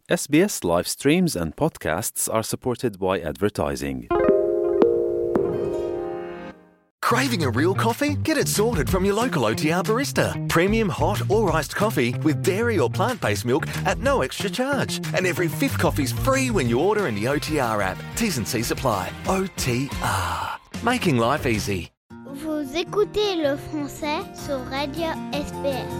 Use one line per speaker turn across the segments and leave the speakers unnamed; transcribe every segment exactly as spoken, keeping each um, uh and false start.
S B S live streams and podcasts are supported by advertising.
Craving a real coffee? Get it sorted from your local O T R barista. Premium hot or iced coffee with dairy or plant-based milk at no extra charge. And every fifth coffee's free when you order in the O T R app. T's and C's apply. O T R. Making life easy.
Vous écoutez le français sur Radio S B S.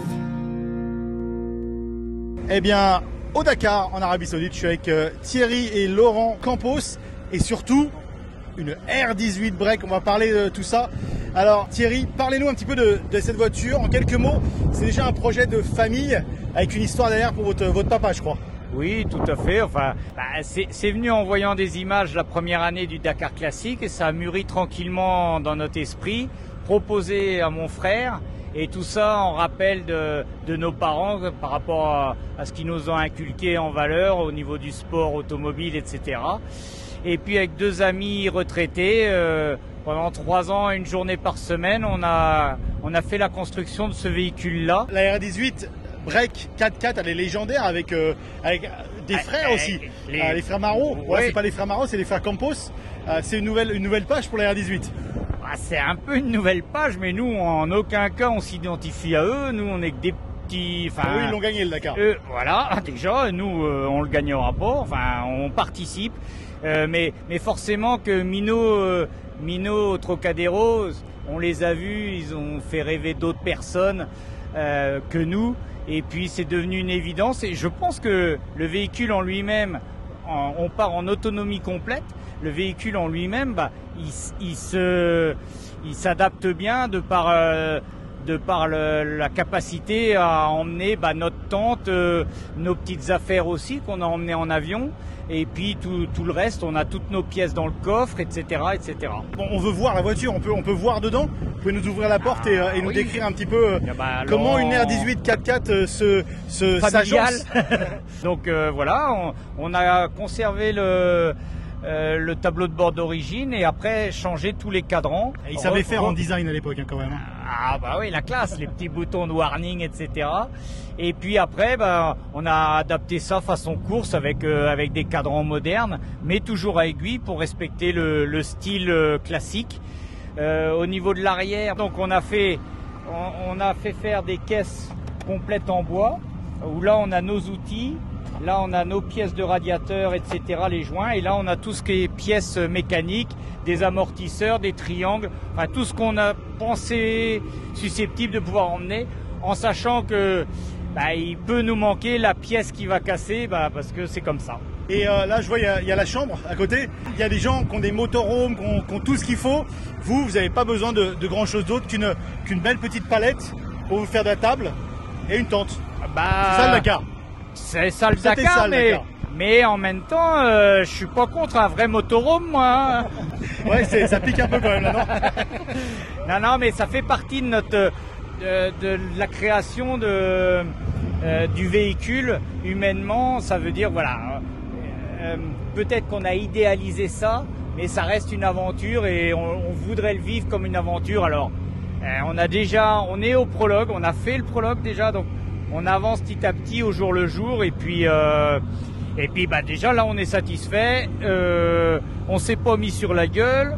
Eh bien, au Dakar, en Arabie Saoudite, je suis avec euh, Thierry et Laurent Campos et surtout une R dix-huit Break. On va parler de tout ça. Alors Thierry, parlez-nous un petit peu de, de cette voiture. En quelques mots, c'est déjà un projet de famille avec une histoire derrière pour votre, votre papa, je crois.
Oui, tout à fait. Enfin, bah, c'est, c'est venu en voyant des images la première année du Dakar Classique et ça a mûri tranquillement dans notre esprit, proposé à mon frère. Et tout ça en rappel de, de nos parents par rapport à, à ce qu'ils nous ont inculqué en valeur au niveau du sport automobile, et cetera. Et puis avec deux amis retraités, euh, pendant trois ans, une journée par semaine, on a, on a fait la construction de ce véhicule-là.
La R dix-huit Break quatre-quatre, elle est légendaire avec, euh, avec des frères
ah,
aussi.
Les,
euh, les frères Marot. Ouais,
ouais.
C'est pas les frères Marot, c'est les frères Campos. Euh, c'est une nouvelle, une nouvelle page pour la R dix-huit.
Ah, c'est un peu une nouvelle page, mais nous, en aucun cas, on s'identifie à eux. Nous, on est que des petits... Enfin,
eux, ils l'ont gagné, le Dakar.
Eux, voilà, déjà, nous, euh, on le gagnera pas. Enfin, on participe. Euh, mais, mais forcément que Mino, euh, Mino, Trocadéro, on les a vus, ils ont fait rêver d'autres personnes euh, que nous. Et puis, c'est devenu une évidence. Et je pense que le véhicule en lui-même, en, on part en autonomie complète. Le véhicule en lui-même, bah, il, il se, il s'adapte bien de par, euh, de par le, la capacité à emmener bah, notre tente, euh, nos petites affaires aussi qu'on a emmenées en avion, et puis tout, tout le reste, on a toutes nos pièces dans le coffre, et cetera, et cetera.
Bon, on veut voir la voiture, on peut, on peut voir dedans. Vous pouvez nous ouvrir la porte et, euh, et
Ah,
nous
oui.
décrire un petit peu euh,
Ah bah,
comment
alors,
une R dix-huit quatre-quatre euh, se, se
familial.
s'agence.
Donc euh, voilà, on, on a conservé le... Euh, le tableau de bord d'origine et après changer tous les cadrans.
Et ils savaient faire en design à l'époque hein, quand même.
Ah bah oui, la classe, les petits boutons de warning, et cetera. Et puis après, bah, on a adapté ça façon course avec euh, avec des cadrans modernes, mais toujours à aiguille pour respecter le, le style euh, classique. Euh, au niveau de l'arrière, donc on a fait on, on a fait faire des caisses complètes en bois où là on a nos outils. Là, on a nos pièces de radiateur, et cetera, les joints. Et là, on a tout ce qui est pièces mécaniques, des amortisseurs, des triangles, enfin tout ce qu'on a pensé susceptible de pouvoir emmener, en sachant que bah, il peut nous manquer la pièce qui va casser, bah, parce que c'est comme ça.
Et euh, là, je vois, il y, y a la chambre à côté. Il y a des gens qui ont des motorhomes, qui ont, qui ont tout ce qu'il faut. Vous, vous n'avez pas besoin de, de grand-chose d'autre qu'une, qu'une belle petite palette pour vous faire de la table et une tente.
Bah,
c'est ça le Dakar.
C'est ça le
C'était
Dakar,
ça, le
mais,
Dakar.
mais en même temps, euh, je suis pas contre un vrai motorhome, moi. Hein.
Ouais, c'est, ça pique un peu quand même, là, non?
Non, non, mais ça fait partie de notre de, de la création de euh, du véhicule humainement. Ça veut dire, voilà, euh, peut-être qu'on a idéalisé ça, mais ça reste une aventure et on, on voudrait le vivre comme une aventure. Alors, euh, on a déjà, on est au prologue, on a fait le prologue déjà, donc. On avance petit à petit au jour le jour et puis euh, et puis bah déjà là on est satisfait, euh, on s'est pas mis sur la gueule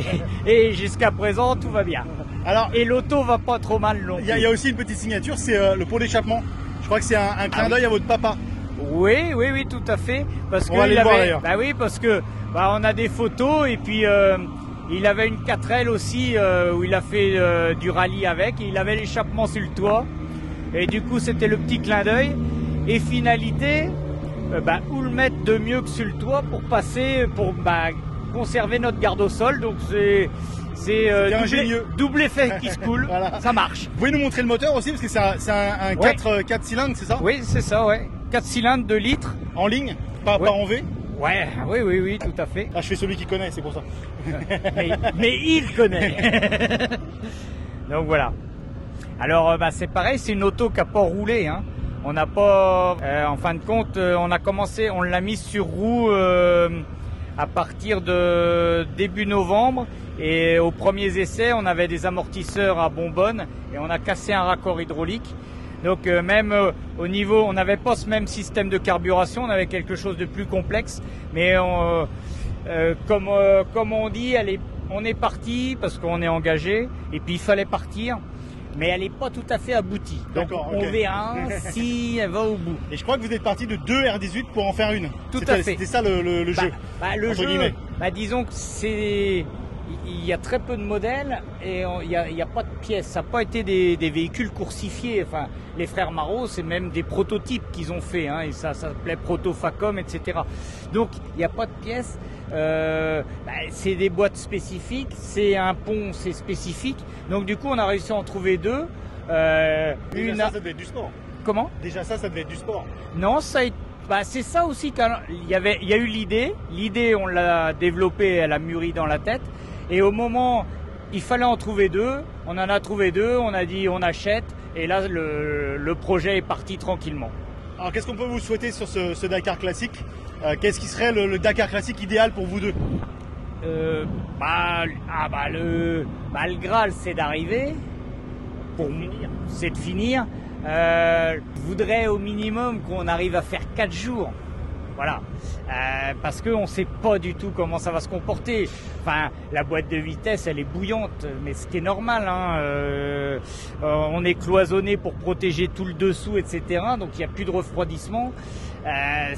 et, et jusqu'à présent tout va bien.
Alors,
et l'auto va pas trop mal non plus.
Il y, y a aussi une petite signature, c'est euh, le pot d'échappement. Je crois que c'est un, un clin
Ah
d'œil
oui.
à votre papa.
Oui, oui, oui, tout à fait. Parce
on
que
va aller
il
le voir
avait,
d'ailleurs.
bah oui, parce que bah on a des photos et puis euh, il avait une quatre L aussi euh, où il a fait euh, du rallye avec. Et il avait l'échappement sur le toit. Et du coup, c'était le petit clin d'œil. Et finalité, euh, bah, où le mettre de mieux que sur le toit pour passer, pour bah, conserver notre garde au sol. Donc c'est c'est euh, double,
ingénieux.
double effet qui se coule.
Voilà.
Ça marche.
Vous pouvez nous montrer le moteur aussi parce que c'est un, c'est un, un
Ouais.
quatre cylindres, c'est ça?
Oui, c'est ça, ouais. quatre cylindres, deux litres.
En ligne, pas,
Ouais.
pas en V.
Ouais, oui, oui, oui, tout à fait.
Ah, je fais celui qui connaît, c'est pour ça.
mais, mais il connaît. Donc voilà. Alors, euh, bah, c'est pareil, c'est une auto qui n'a pas roulé. Hein. On n'a pas, euh, en fin de compte, euh, on a commencé, on l'a mise sur roue euh, à partir de début novembre. Et aux premiers essais, on avait des amortisseurs à bonbonne et on a cassé un raccord hydraulique. Donc euh, même euh, au niveau, on n'avait pas ce même système de carburation, on avait quelque chose de plus complexe. Mais on, euh, comme, euh, comme on dit, elle est, on est parti parce qu'on est engagé et puis il fallait partir. Mais elle n'est pas tout à fait aboutie. Donc
D'accord,
on
okay.
verra si elle va au bout.
Et je crois que vous êtes parti de deux R dix-huit pour en faire une.
Tout
c'était,
à fait.
C'était ça le, le, le
bah,
jeu.
Bah, le
entre
jeu,
guillemets.
bah, disons que c'est... Il y a très peu de modèles et on, il n'y a, a pas de pièces. Ça n'a pas été des, des véhicules coursifiés. Enfin, les frères Marot, c'est même des prototypes qu'ils ont fait. Hein, et ça, ça s'appelait Proto-Facom, et cetera. Donc, il n'y a pas de pièces. Euh, bah, c'est des boîtes spécifiques. C'est un pont, c'est spécifique. Donc, du coup, on a réussi à en trouver deux. Euh,
Déjà
une...
ça, ça devait être du sport.
Comment ?
Déjà ça, ça devait être du sport.
Non, ça a été... Bah, c'est ça aussi qu'il y avait, il y a eu l'idée. L'idée, on l'a développée, elle a mûri dans la tête. Et au moment, il fallait en trouver deux. On en a trouvé deux. On a dit on achète. Et là, le, le projet est parti tranquillement.
Alors, qu'est-ce qu'on peut vous souhaiter sur ce, ce Dakar classique ? euh, Qu'est-ce qui serait le, le Dakar classique idéal pour vous deux ?
euh, bah, ah bah le, bah le Graal, c'est d'arriver. Pour finir, c'est de finir. Euh, je voudrais au minimum qu'on arrive à faire quatre jours. Voilà, euh, parce qu'on ne sait pas du tout comment ça va se comporter. Enfin, la boîte de vitesse, elle est bouillante, mais ce qui est normal. Hein, euh, euh, on est cloisonné pour protéger tout le dessous, et cetera. Donc il n'y a plus de refroidissement. Euh,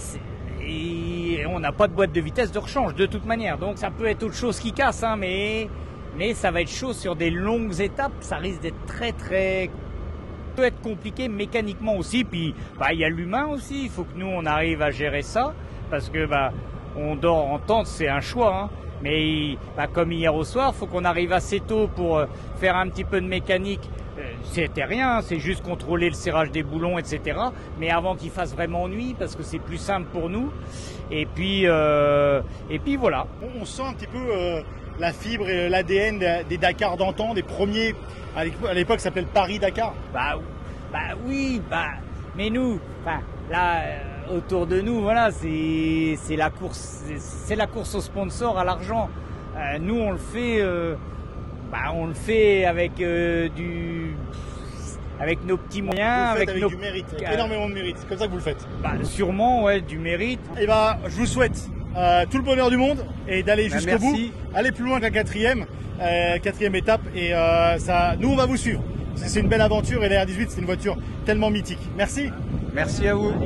et on n'a pas de boîte de vitesse de rechange de toute manière. Donc ça peut être autre chose qui casse, hein, mais, mais ça va être chaud sur des longues étapes. Ça risque d'être très très... peut être compliqué mécaniquement aussi, puis bah il y a l'humain aussi, il faut que nous on arrive à gérer ça, parce que bah on dort en tente, c'est un choix, hein. Mais bah, comme hier au soir, il faut qu'on arrive assez tôt pour euh, faire un petit peu de mécanique. Euh, c'était rien, c'est juste contrôler le serrage des boulons, et cetera. Mais avant qu'il fasse vraiment nuit, parce que c'est plus simple pour nous. Et puis, euh, et puis voilà.
On, on sent un petit peu euh, la fibre et l'A D N des, des Dakar d'antan, des premiers. À l'époque, ça s'appelle Paris-Dakar.
Bah, bah oui, bah, mais nous, enfin, là, euh, autour de nous, voilà, c'est, c'est la course, c'est, c'est la course au sponsor, à l'argent. Euh, nous, on le fait, euh, bah, on le fait avec euh, du, avec nos petits moyens,
vous le faites
avec,
avec
nos,
du mérite, avec euh, énormément de mérite. C'est comme ça que vous le faites.
Bah, sûrement, ouais, du mérite.
Et bah, je vous souhaite euh, tout le bonheur du monde et d'aller
bah,
jusqu'au bout, aller plus loin que la quatrième. Euh, quatrième étape et euh, ça, nous on va vous suivre. C'est une belle aventure et la R dix-huit c'est une voiture tellement mythique. Merci.
Merci à vous.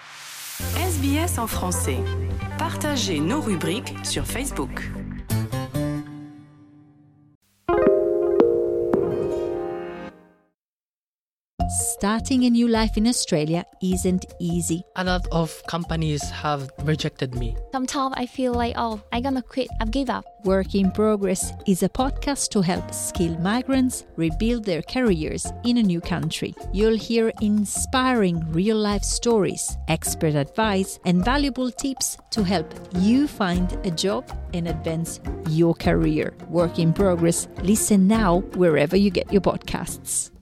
S B S en français. Partagez nos rubriques sur Facebook.
Starting a new life in Australia isn't easy.
A lot of companies have rejected me.
Sometimes I feel like, oh, I'm gonna quit, I've give up.
Work in Progress is a podcast to help skilled migrants rebuild their careers in a new country. You'll hear inspiring real-life stories, expert advice, and valuable tips to help you find a job and advance your career. Work in Progress. Listen now wherever you get your podcasts.